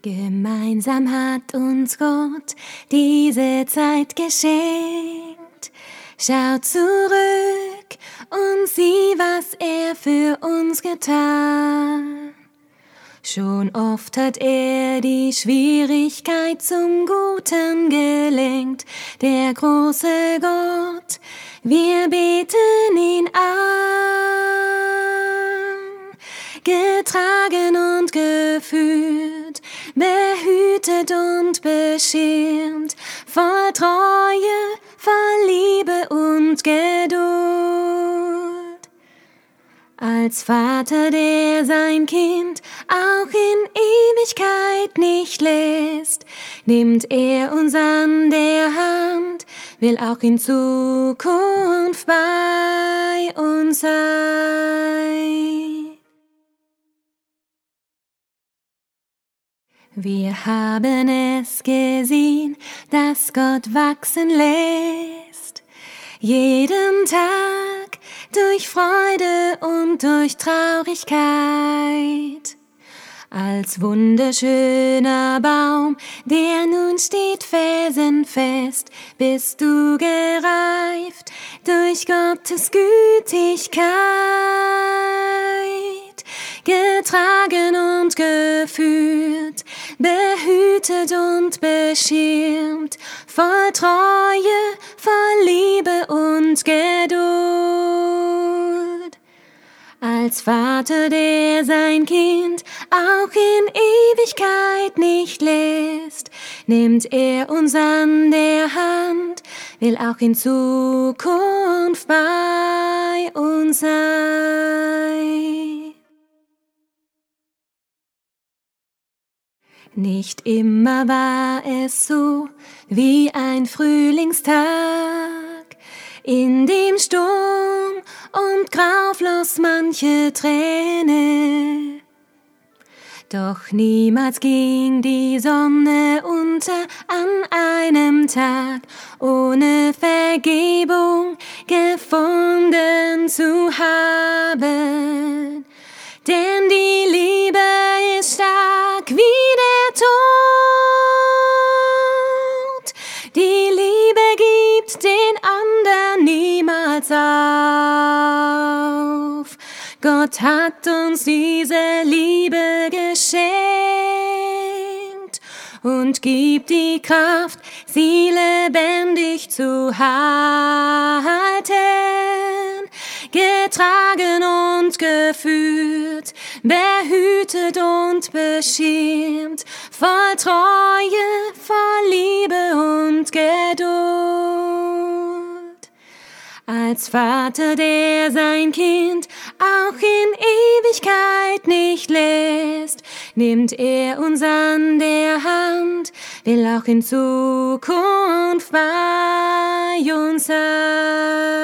Gemeinsam hat uns Gott diese Zeit geschenkt. Schau zurück und sieh, was er für uns getan. Schon oft hat er die Schwierigkeit zum Guten gelenkt, der große Gott, wir beten ihn an. Getragen und geführt, behütet und beschirmt, voll Treue, voll Liebe und Geduld. Als Vater, der sein Kind auch in Ewigkeit nicht lässt, nimmt er uns an der Hand, will auch in Zukunft bei uns sein. Wir haben es gesehen, dass Gott wachsen lässt, jeden Tag durch Freude und durch Traurigkeit. Als wunderschöner Baum, der nun steht felsenfest, bist du gereift durch Gottes Gütigkeit. Getragen und geführt, behütet und beschirmt, voll Treue, voll Liebe und Geduld. Als Vater, der sein Kind auch in Ewigkeit nicht lässt, nimmt er uns an der Hand, will auch in Zukunft bei uns sein. Nicht immer war es so wie ein Frühlingstag, in dem Sturm und Grau floss manche Träne. Doch niemals ging die Sonne unter an einem Tag, ohne Vergebung gefunden zu haben. Denn die Liebe ist stark wie der Tod. Die Liebe gibt den anderen niemals auf. Gott hat uns diese Liebe geschenkt und gibt die Kraft, sie lebendig zu halten. Getragen und geführt, behütet und beschirmt, voll Treue, voll Liebe und Geduld. Als Vater, der sein Kind auch in Ewigkeit nicht lässt, nimmt er uns an der Hand, will auch in Zukunft bei uns sein.